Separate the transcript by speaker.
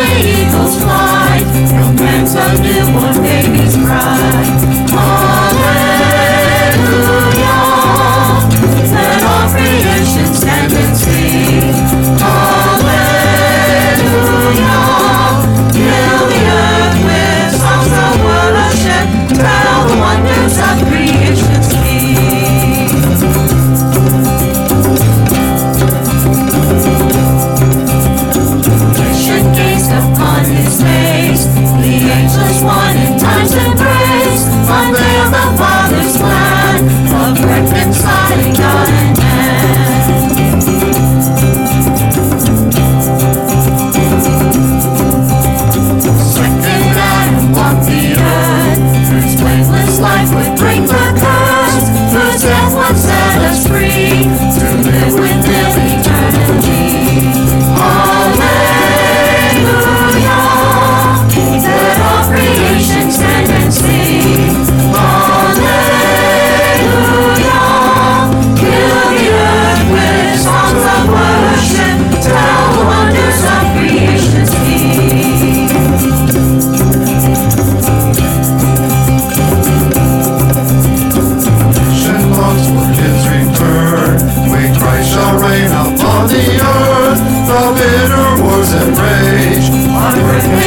Speaker 1: the eagle's flight proclaims a newborn baby's cry. Hallelujah, let all creation stand and sing. Hallelujah, fill the earth with songs of worship, tell the wonders of creation's King. Creation gazed upon his face, the angels one in times and praise, unveiled the Father's plan of reconciling God and man. Second Adam walked the earth, whose blameless life would bring the curse, whose death would set us free to live with Him eternally. Hallelujah, let all creation stand and sing. Hallelujah, fill the earth with songs of worship, tell the wonders of creation's King.
Speaker 2: Creation longs for His return, when Christ shall reign upon the earth. The bitter wars and rage on earth